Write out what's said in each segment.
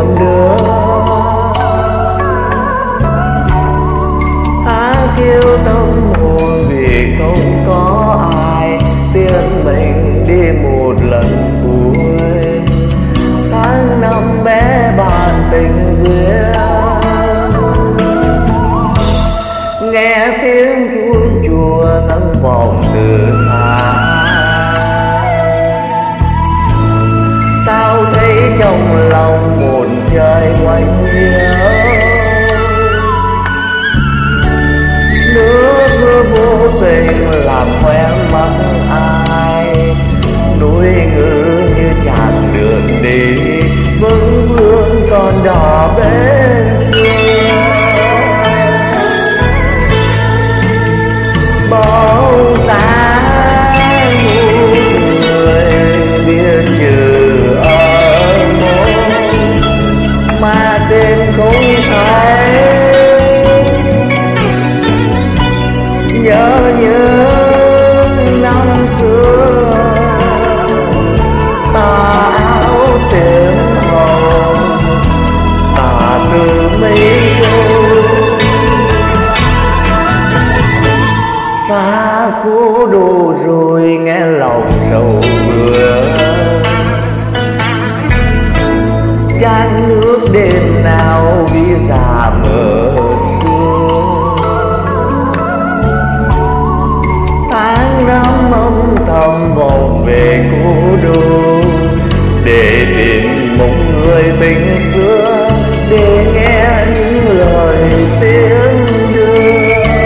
buồn đưa. Kêu tâm hồn vì không có ai tiễn mình đi một lần cuối. Tháng năm bé bàng tình duyên, nghe tiếng chuông chùa ngân vọng từ xa. Sao thấy trong lòng một trời quanh hiu, nước mưa vô tình làm quen mắt ai. Núi ngữ như chàng đường đi vững vương còn đỏ bên xưa. Bóng dáng một người biết trừ ở môi mà tên không thấy. Nhớ những năm xưa tà áo tím hồng, tà từ mấy câu xa cố đô rồi nghe lòng sầu bừa. Chan nước đêm nào vì già mờ sương. Tháng năm âm thầm vòng về cố đô để tìm một người tình xưa, để nghe những lời tiếng đưa.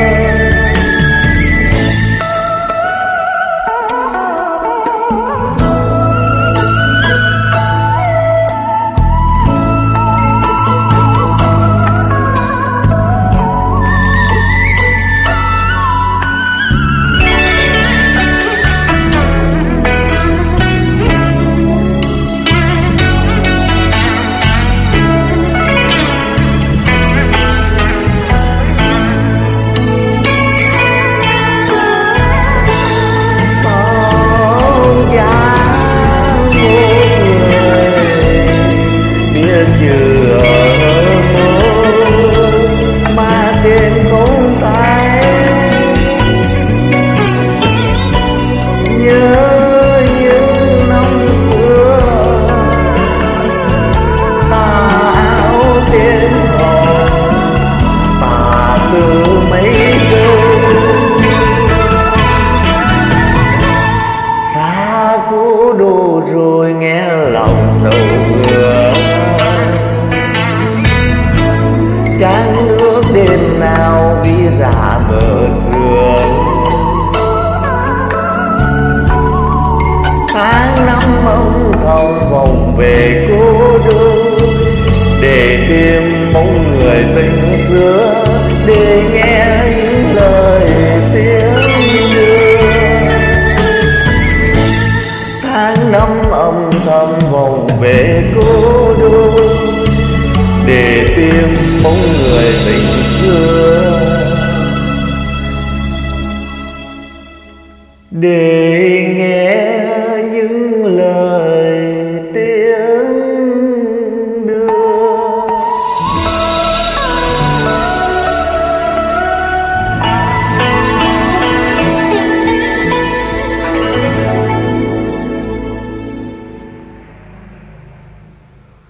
Cố đô rồi nghe lòng sầu bừa. Tráng nước đêm nào vì già mờ sương. Tháng năm âm thầm vòng về cố đô để tìm một người tình xưa, để nghe những lời tiếng đưa. Tháng năm âm thầm vòng về cố đô để tìm một người tình xưa, để